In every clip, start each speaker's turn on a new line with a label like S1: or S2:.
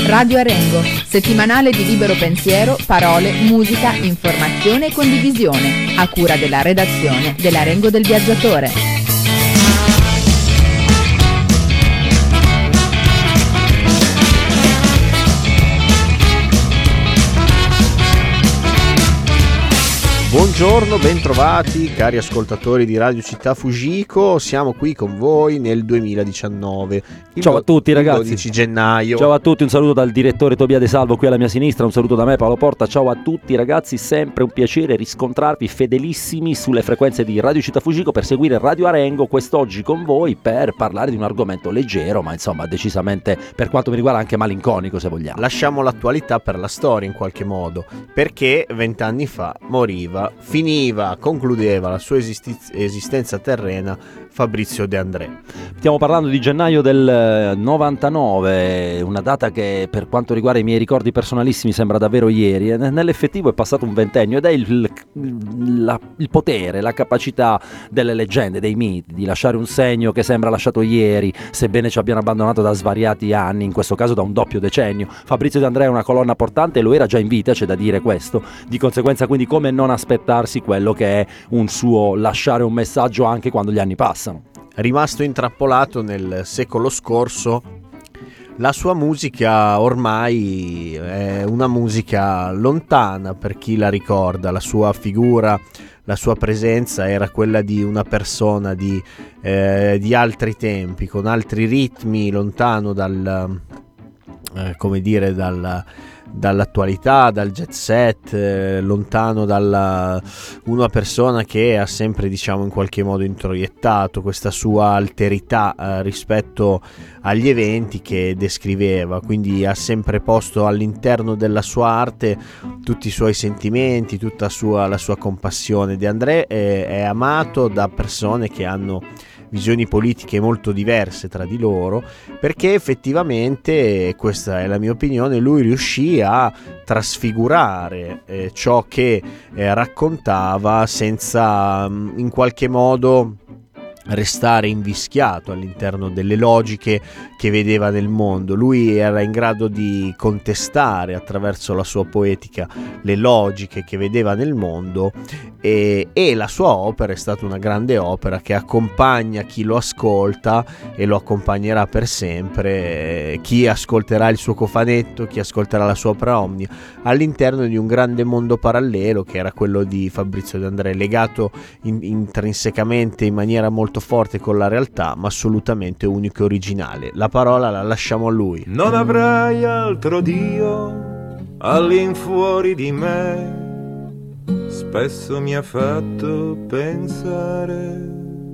S1: Radio Arengo, settimanale di libero pensiero, parole, musica, informazione e condivisione, a cura della redazione dell'Arengo del Viaggiatore.
S2: Buongiorno, bentrovati cari ascoltatori di Radio Città Fujiko, siamo qui con voi nel 2019.
S3: Ciao a tutti ragazzi.
S2: 12 gennaio.
S3: Ciao a tutti, un saluto dal direttore Tobia De Salvo qui alla mia sinistra, un saluto da me Paolo Porta. Ciao a tutti ragazzi, sempre un piacere riscontrarvi fedelissimi sulle frequenze di Radio Città Fujiko per seguire Radio Arengo quest'oggi con voi per parlare di un argomento leggero, ma insomma decisamente per quanto mi riguarda anche malinconico se vogliamo.
S2: Lasciamo l'attualità per la storia in qualche modo, perché 20 anni fa concludeva la sua esistenza terrena Fabrizio De André.
S3: Stiamo parlando di gennaio del 99, una data che per quanto riguarda i miei ricordi personalissimi sembra davvero ieri, e nell'effettivo è passato un ventennio ed è il potere, la capacità delle leggende, dei miti, di lasciare un segno che sembra lasciato ieri, sebbene ci abbiano abbandonato da svariati anni, in questo caso da un doppio decennio. Fabrizio De André è una colonna portante e lo era già in vita, c'è da dire questo, di conseguenza quindi come non aspettarsi quello che è un suo lasciare un messaggio anche quando gli anni passano.
S2: Rimasto intrappolato nel secolo scorso, la sua musica ormai è una musica lontana per chi la ricorda. La sua figura, la sua presenza era quella di una persona di altri tempi, con altri ritmi, lontano dall'attualità, dal jet set, lontano dalla una persona che ha sempre, diciamo, in qualche modo introiettato questa sua alterità rispetto agli eventi che descriveva, quindi ha sempre posto all'interno della sua arte tutti i suoi sentimenti, tutta la sua compassione. De André è amato da persone che hanno visioni politiche molto diverse tra di loro, perché effettivamente, questa è la mia opinione, lui riuscì a trasfigurare ciò che raccontava senza in qualche modo restare invischiato all'interno delle logiche che vedeva nel mondo. Lui era in grado di contestare attraverso la sua poetica le logiche che vedeva nel mondo, e la sua opera è stata una grande opera che accompagna chi lo ascolta e lo accompagnerà per sempre, chi ascolterà il suo cofanetto, chi ascolterà la sua opera omnia, all'interno di un grande mondo parallelo che era quello di Fabrizio De André, legato intrinsecamente in maniera molto forte con la realtà, ma assolutamente unico e originale. La parola la lasciamo a lui.
S4: Non avrai altro Dio all'infuori di me, spesso mi ha fatto pensare.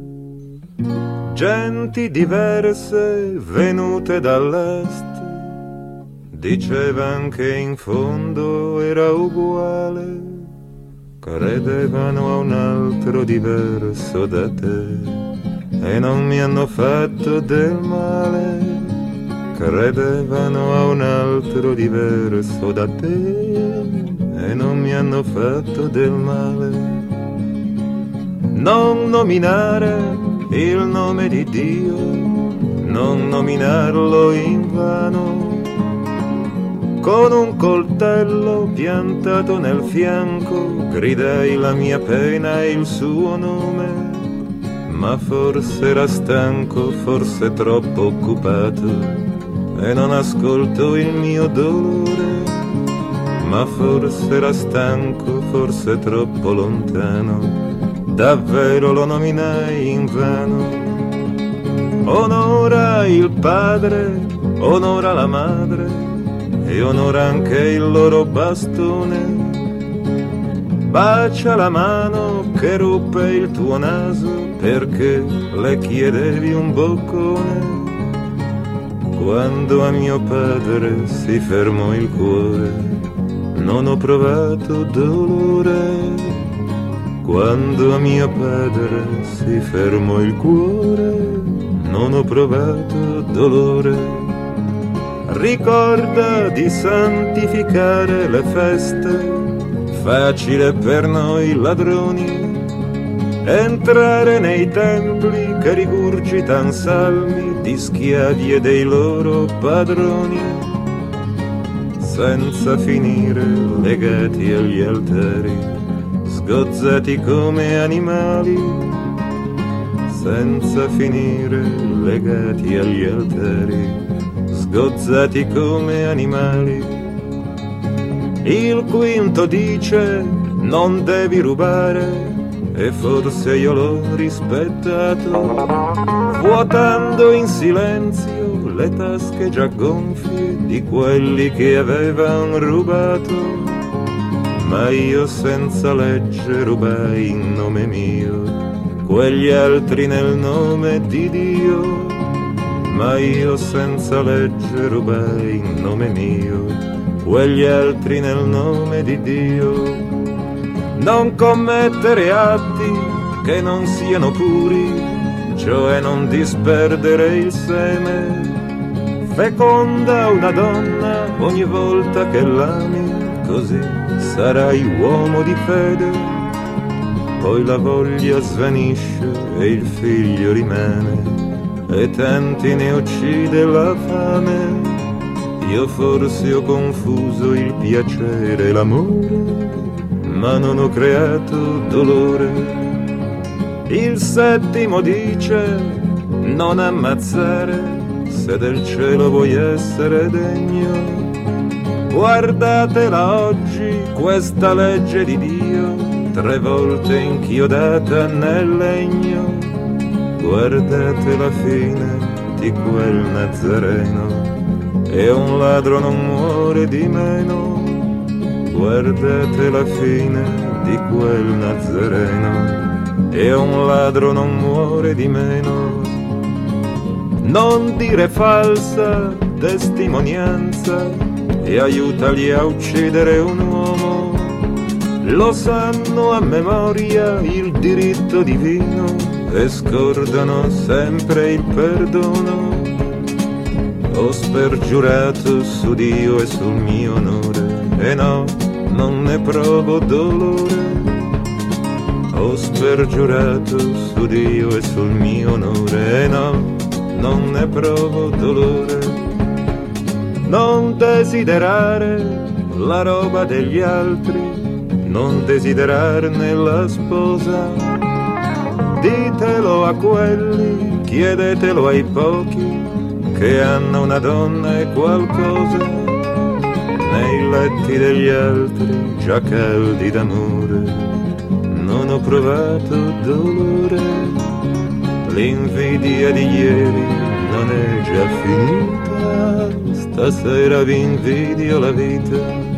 S4: Genti diverse venute dall'est dicevan che in fondo era uguale, credevano a un altro diverso da te e non mi hanno fatto del male, credevano a un altro diverso da te e non mi hanno fatto del male. Non nominare il nome di Dio, non nominarlo invano, con un coltello piantato nel fianco gridai la mia pena e il suo nome, ma forse era stanco, forse troppo occupato e non ascolto il mio dolore, ma forse era stanco, forse troppo lontano, davvero lo nominai invano. Onora il padre, onora la madre e onora anche il loro bastone, bacia la mano che ruppe il tuo naso perché le chiedevi un boccone. Quando a mio padre si fermò il cuore non ho provato dolore, quando a mio padre si fermò il cuore non ho provato dolore. Ricorda di santificare le feste, facile per noi ladroni entrare nei templi che rigurgitan salmi di schiavi e dei loro padroni. senza finire legati agli altari, sgozzati come animali, senza finire legati agli altari, sgozzati come animali. Il quinto dice non devi rubare, e forse io l'ho rispettato, vuotando in silenzio le tasche già gonfie di quelli che avevano rubato. Ma io senza legge rubai in nome mio, quegli altri nel nome di Dio. Ma io senza legge rubai in nome mio, quegli altri nel nome di Dio. Non commettere atti che non siano puri, cioè non disperdere il seme. Feconda una donna ogni volta che l'ami, così sarai uomo di fede. Poi la voglia svanisce e il figlio rimane, e tanti ne uccide la fame. Io forse ho confuso il piacere e l'amore, ma non ho creato dolore. Il settimo dice non ammazzare, se del cielo vuoi essere degno. Guardatela oggi questa legge di Dio, 3 volte inchiodata nel legno. Guardate la fine di quel Nazareno, e un ladro non muore di meno. Guardate la fine di quel Nazareno, e un ladro non muore di meno. Non dire falsa testimonianza e aiutali a uccidere un uomo. Lo sanno a memoria il diritto divino e scordano sempre il perdono. Ho spergiurato su Dio e sul mio onore, e no, non ne provo dolore. Ho spergiurato su Dio e sul mio onore, e no, non ne provo dolore. Non desiderare la roba degli altri, non desiderarne la sposa. Ditelo a quelli, chiedetelo ai pochi, che hanno una donna e qualcosa. Nei letti degli altri già caldi d'amore, non ho provato dolore. L'invidia di ieri non è già finita, stasera vi invidio la vita.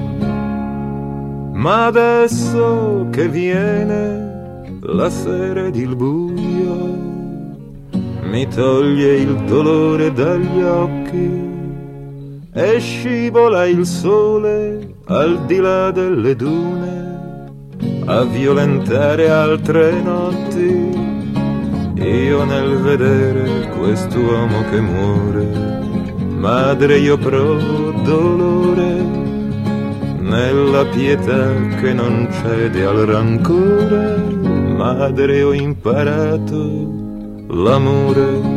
S4: Ma adesso che viene la sera ed il buio, mi toglie il dolore dagli occhi e scivola il sole al di là delle dune a violentare altre notti. Io nel vedere quest'uomo che muore, madre, io provo dolore. Nella pietà che non cede al rancore, madre, ho imparato l'amore.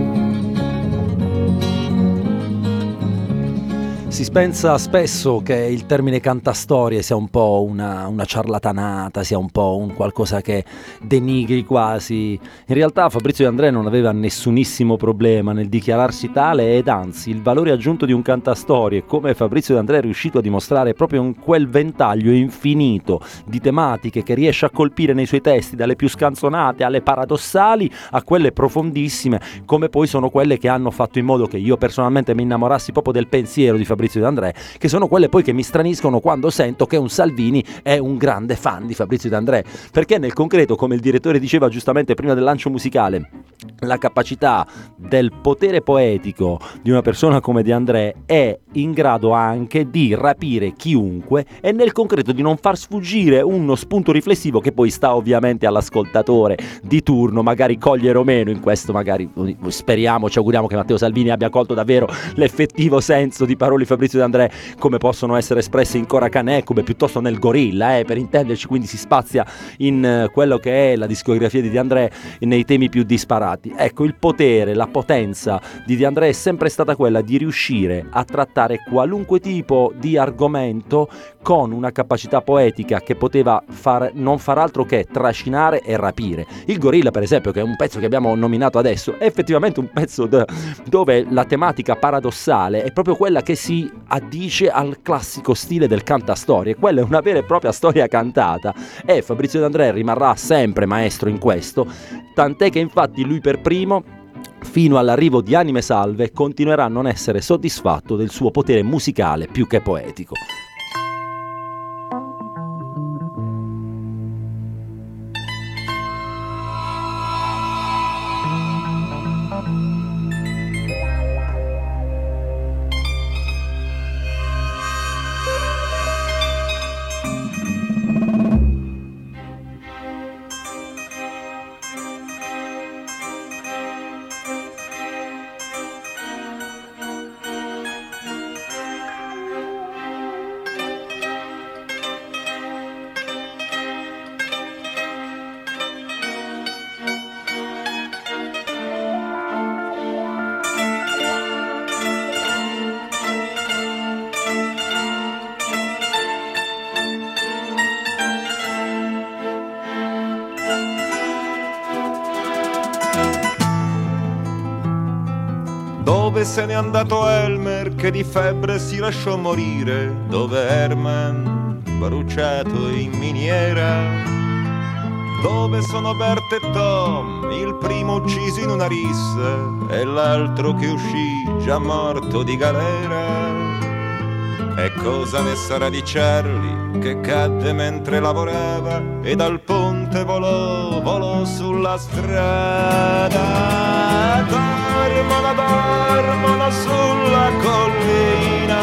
S3: Si pensa spesso che il termine cantastorie sia un po' una ciarlatanata, sia un po' un qualcosa che denigri quasi. In realtà Fabrizio De André non aveva nessunissimo problema nel dichiararsi tale, ed anzi il valore aggiunto di un cantastorie, come Fabrizio De André è riuscito a dimostrare proprio in quel ventaglio infinito di tematiche che riesce a colpire nei suoi testi, dalle più scanzonate alle paradossali a quelle profondissime, come poi sono quelle che hanno fatto in modo che io personalmente mi innamorassi proprio del pensiero di Fabrizio De André, che sono quelle poi che mi straniscono quando sento che un Salvini è un grande fan di Fabrizio De André, perché nel concreto, come il direttore diceva giustamente prima del lancio musicale, la capacità del potere poetico di una persona come De André è in grado anche di rapire chiunque e nel concreto di non far sfuggire uno spunto riflessivo che poi sta ovviamente all'ascoltatore di turno magari cogliere o meno. In questo magari speriamo, ci auguriamo che Matteo Salvini abbia colto davvero l'effettivo senso di parole Fabrizio De André, come possono essere espresse in Cora Canè, come piuttosto nel Gorilla, per intenderci, quindi si spazia in quello che è la discografia di De André nei temi più disparati. Ecco, il potere, la potenza di De André è sempre stata quella di riuscire a trattare qualunque tipo di argomento con una capacità poetica che poteva non far altro che trascinare e rapire. Il Gorilla, per esempio, che è un pezzo che abbiamo nominato adesso, è effettivamente un pezzo dove la tematica paradossale è proprio quella che si addice al classico stile del cantastorie. Quella è una vera e propria storia cantata e Fabrizio De André rimarrà sempre maestro in questo, tant'è che infatti lui per primo, fino all'arrivo di Anime Salve, continuerà a non essere soddisfatto del suo potere musicale più che poetico.
S4: Dove se n'è andato Elmer che di febbre si lasciò morire? Dove Herman bruciato in miniera? Dove sono Bert e Tom, il primo ucciso in una rissa e l'altro che uscì già morto di galera? E cosa ne sarà di Charlie che cadde mentre lavorava e dal ponte volò sulla strada? Dormono sulla collina,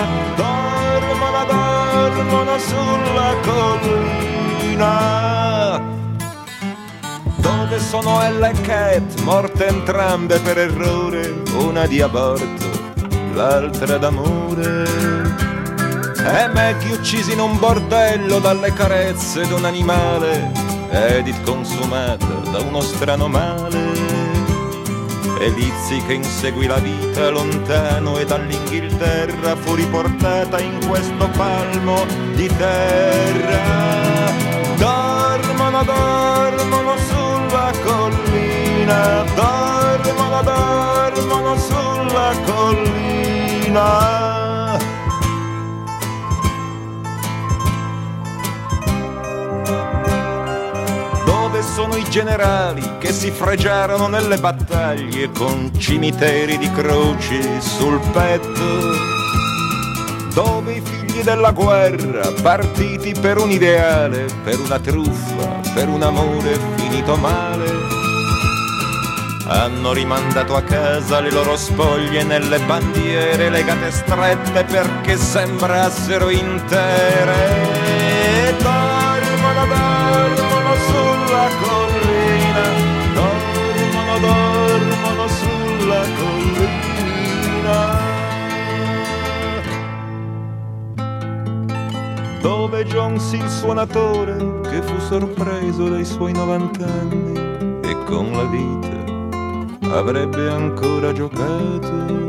S4: dormono sulla collina. Dove sono Ella e Cat, morte entrambe per errore, una di aborto, l'altra d'amore? E Maggie uccisi in un bordello dalle carezze d'un animale, Edith consumata da uno strano male. E Lizzie che inseguì la vita lontano e dall'Inghilterra fu riportata in questo palmo di terra. Dormono sulla collina, dormono sulla collina. Sono i generali che si fregiarono nelle battaglie con cimiteri di croci sul petto, dove i figli della guerra, partiti per un ideale, per una truffa, per un amore finito male, hanno rimandato a casa le loro spoglie nelle bandiere legate strette perché sembrassero intere. Dormono sulla collina, dormono sulla collina. Dove Jones il suonatore che fu sorpreso dai suoi 90 anni e con la vita avrebbe ancora giocato.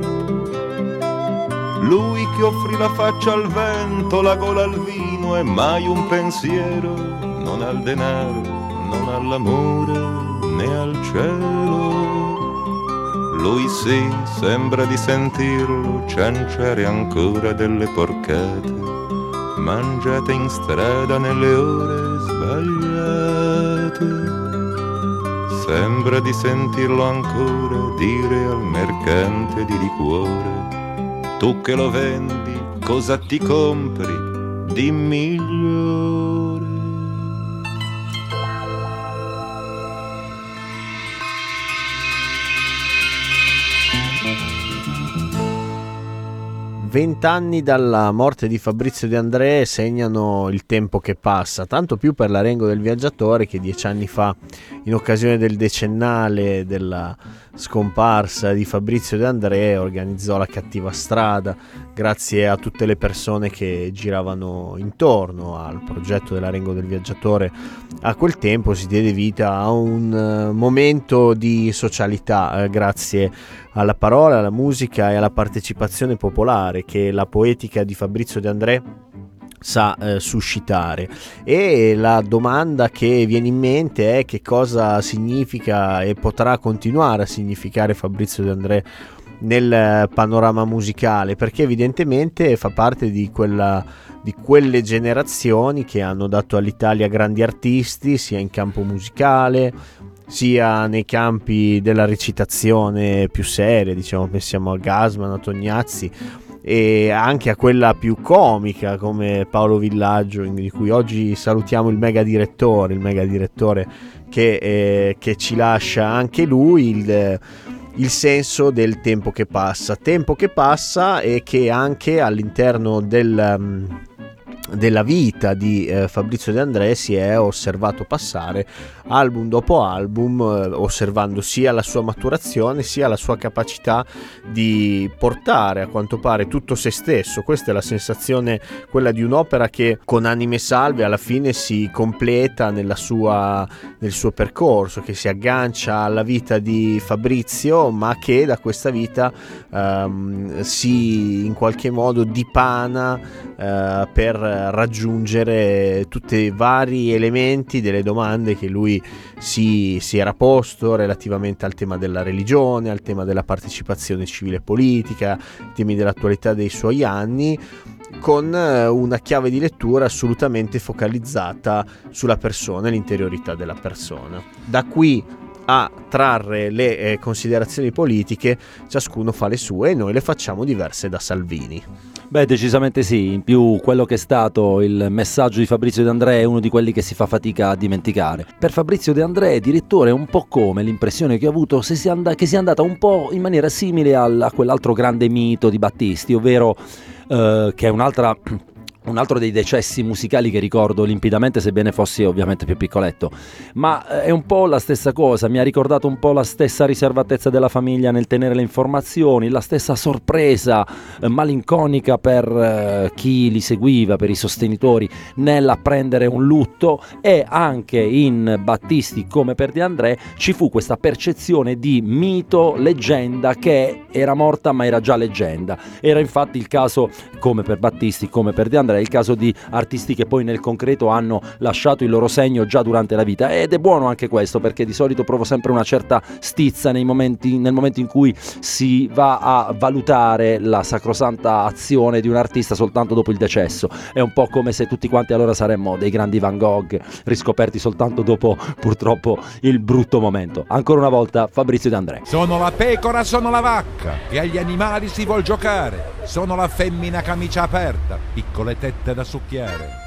S4: Lui che offrì la faccia al vento, la gola al vino e mai un pensiero, non al denaro, non all'amore, né al cielo. Lui sì, sembra di sentirlo cianciare ancora delle porcate, mangiate in strada nelle ore sbagliate. Sembra di sentirlo ancora dire al mercante di liquore: tu che lo vendi, cosa ti compri di migliore?
S2: 20 anni dalla morte di Fabrizio De André segnano il tempo che passa, tanto più per l'Arengo del Viaggiatore, che 10 anni fa, in occasione del decennale della scomparsa di Fabrizio De André, organizzò la Cattiva Strada, grazie a tutte le persone che giravano intorno al progetto dell'Arengo del Viaggiatore. A quel tempo si diede vita a un momento di socialità, grazie alla parola, alla musica e alla partecipazione popolare che la poetica di Fabrizio De André sa suscitare. E la domanda che viene in mente è: che cosa significa e potrà continuare a significare Fabrizio De André nel panorama musicale, perché evidentemente fa parte di quelle generazioni che hanno dato all'Italia grandi artisti, sia in campo musicale sia nei campi della recitazione più seria, diciamo, pensiamo a Gassman, a Tognazzi, e anche a quella più comica come Paolo Villaggio, di cui oggi salutiamo il mega direttore che ci lascia anche lui il senso del tempo che passa e che anche all'interno della vita di Fabrizio De André si è osservato passare album dopo album, osservando sia la sua maturazione sia la sua capacità di portare a quanto pare tutto se stesso. Questa è la sensazione, quella di un'opera che con Anime Salve alla fine si completa nel suo percorso, che si aggancia alla vita di Fabrizio, ma che da questa vita si in qualche modo dipana per raggiungere tutti i vari elementi delle domande che lui si era posto relativamente al tema della religione, al tema della partecipazione civile e politica, temi dell'attualità dei suoi anni, con una chiave di lettura assolutamente focalizzata sulla persona e l'interiorità della persona. Da qui a trarre le considerazioni politiche ciascuno fa le sue, e noi le facciamo diverse da Salvini.
S3: Beh, decisamente sì. In più, quello che è stato il messaggio di Fabrizio De André è uno di quelli che si fa fatica a dimenticare. Per Fabrizio De André, direttore, è un po' come l'impressione che ho avuto che sia andata un po' in maniera simile a quell'altro grande mito di Battisti, ovvero che è un altro dei decessi musicali che ricordo limpidamente, sebbene fossi ovviamente più piccoletto, ma è un po' la stessa cosa. Mi ha ricordato un po' la stessa riservatezza della famiglia nel tenere le informazioni, la stessa sorpresa malinconica per chi li seguiva, per i sostenitori, nell'apprendere un lutto. E anche in Battisti, come per De André, ci fu questa percezione di mito, leggenda, che era morta ma era già leggenda. Era infatti il caso, come per Battisti, come per De André, il caso di artisti che poi nel concreto hanno lasciato il loro segno già durante la vita. Ed è buono anche questo, perché di solito provo sempre una certa stizza nel momento in cui si va a valutare la sacrosanta azione di un artista soltanto dopo il decesso. È un po' come se tutti quanti allora saremmo dei grandi Van Gogh riscoperti soltanto dopo, purtroppo, il brutto momento. Ancora una volta Fabrizio De André.
S5: Sono la pecora, sono la vacca, e agli animali si vuol giocare. Sono la femmina camicia aperta, piccole tette da succhiare.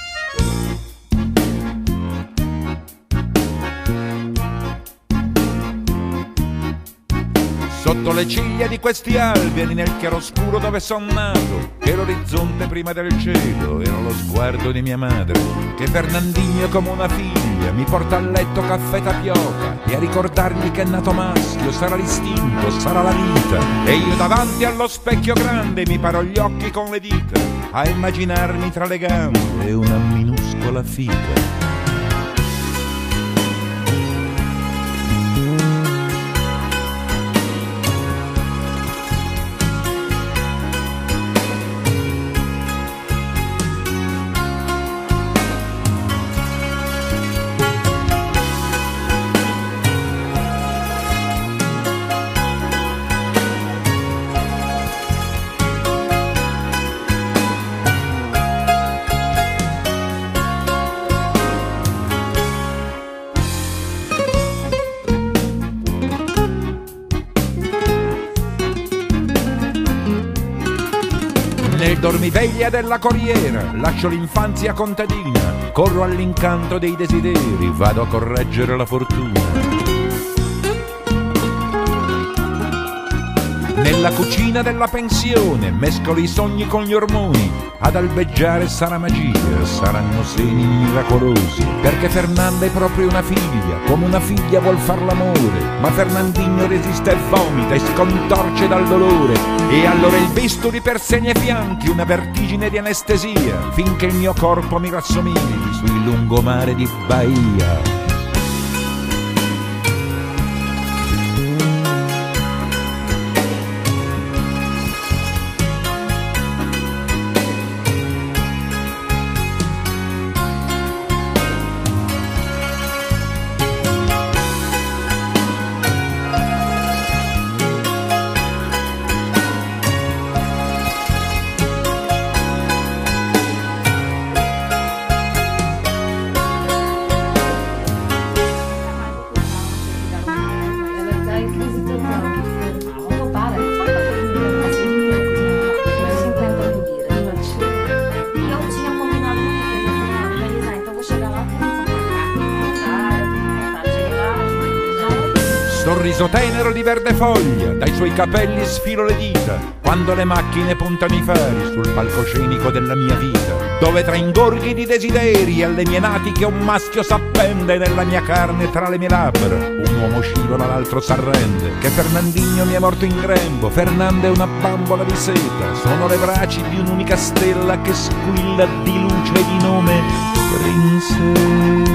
S5: Sotto le ciglia di questi alberi, nel chiaroscuro dove son nato, che l'orizzonte prima del cielo era lo sguardo di mia madre, che Fernandinho come una figlia mi porta a letto caffè tapioca, e a ricordargli che è nato maschio sarà l'istinto, sarà la vita, e io davanti allo specchio grande mi paro gli occhi con le dita a immaginarmi tra le gambe una minuscola fica. Dormiveglia della corriera, lascio l'infanzia contadina, corro all'incanto dei desideri, vado a correggere la fortuna. Nel nella cucina della pensione, mescolo i sogni con gli ormoni, ad albeggiare sarà magia, saranno seni miracolosi, perché Fernanda è proprio una figlia, come una figlia vuol far l'amore, ma Fernandinho resiste e vomita e scontorce dal dolore, e allora il bisturi per segni e fianchi, una vertigine di anestesia, finché il mio corpo mi rassomigli sui lungomare di Bahia. Sorriso tenero di verde foglia, dai suoi capelli sfilo le dita, quando le macchine puntano i fari sul palcoscenico della mia vita, dove tra ingorghi di desideri alle mie natiche un maschio s'appende, nella mia carne tra le mie labbra un uomo scivola, l'altro s'arrende, che Fernandinho mi è morto in grembo, Fernanda è una bambola di seta, sono le braci di un'unica stella che squilla di luce e di nome princesa.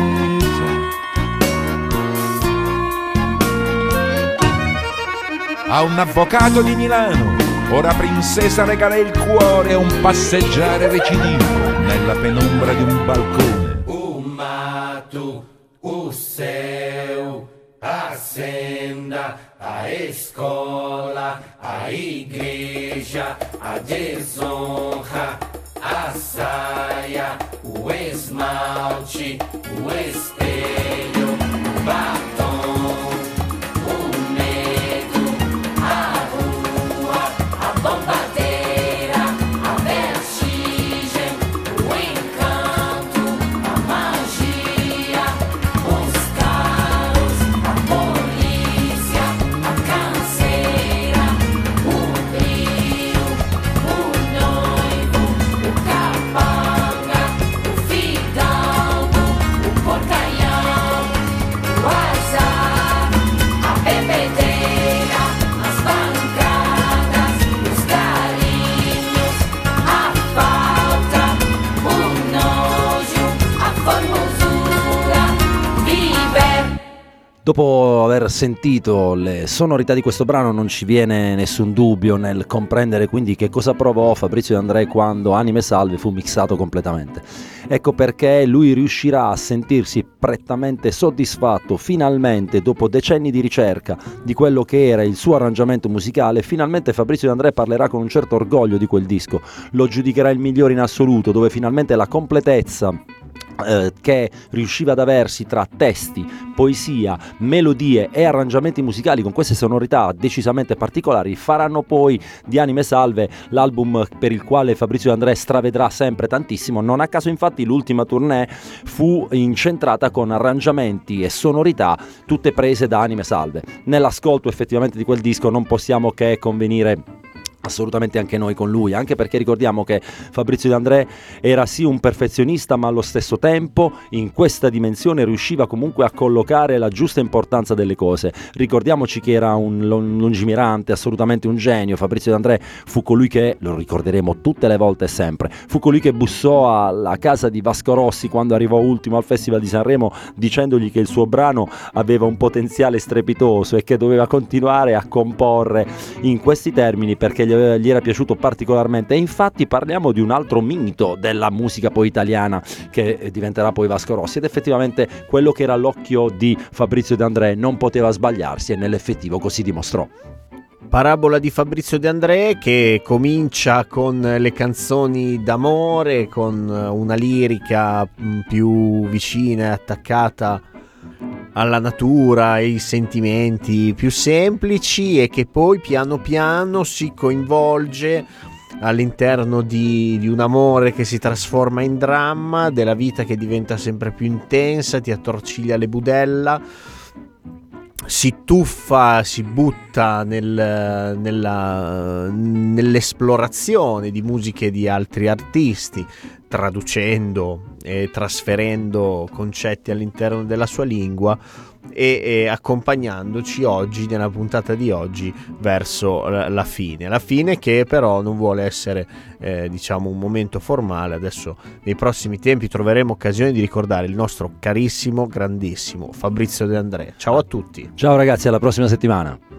S5: A un avvocato di Milano, ora princesa regala il cuore a un passeggiare recidivo nella penombra di un balcone.
S6: O mato, o céu, a senda, a escola, a igreja, a desonra, a saia, o esmalte, o espelho, o batom.
S3: Dopo aver sentito le sonorità di questo brano non ci viene nessun dubbio nel comprendere quindi che cosa provò Fabrizio De André quando Anime Salve fu mixato completamente. Ecco perché lui riuscirà a sentirsi prettamente soddisfatto finalmente, dopo decenni di ricerca di quello che era il suo arrangiamento musicale. Finalmente Fabrizio De André parlerà con un certo orgoglio di quel disco, lo giudicherà il migliore in assoluto, dove finalmente la completezza che riusciva ad aversi tra testi, poesia, melodie e arrangiamenti musicali con queste sonorità decisamente particolari faranno poi di Anime Salve l'album per il quale Fabrizio De André stravedrà sempre tantissimo. Non a caso infatti l'ultima tournée fu incentrata con arrangiamenti e sonorità tutte prese da Anime Salve. Nell'ascolto effettivamente di quel disco non possiamo che convenire assolutamente anche noi con lui, anche perché ricordiamo che Fabrizio De André era sì un perfezionista, ma allo stesso tempo in questa dimensione riusciva comunque a collocare la giusta importanza delle cose. Ricordiamoci che era un lungimirante, assolutamente un genio. Fabrizio De André fu colui che, lo ricorderemo tutte le volte e sempre, fu colui che bussò alla casa di Vasco Rossi quando arrivò ultimo al Festival di Sanremo, dicendogli che il suo brano aveva un potenziale strepitoso e che doveva continuare a comporre in questi termini perché gli era piaciuto particolarmente. E infatti parliamo di un altro mito della musica poi italiana che diventerà poi Vasco Rossi, ed effettivamente quello che era l'occhio di Fabrizio De André non poteva sbagliarsi e nell'effettivo così dimostrò.
S2: Parabola di Fabrizio De André che comincia con le canzoni d'amore, con una lirica più vicina e attaccata alla natura, ai sentimenti più semplici, e che poi piano piano si coinvolge all'interno di un amore che si trasforma in dramma, della vita che diventa sempre più intensa, ti attorciglia le budella, si tuffa, si butta nell'esplorazione di musiche di altri artisti, traducendo e trasferendo concetti all'interno della sua lingua e accompagnandoci oggi, nella puntata di oggi, verso la fine che però non vuole essere diciamo un momento formale. Adesso nei prossimi tempi troveremo occasione di ricordare il nostro carissimo, grandissimo Fabrizio De André. Ciao a tutti.
S3: Ciao ragazzi, alla prossima settimana.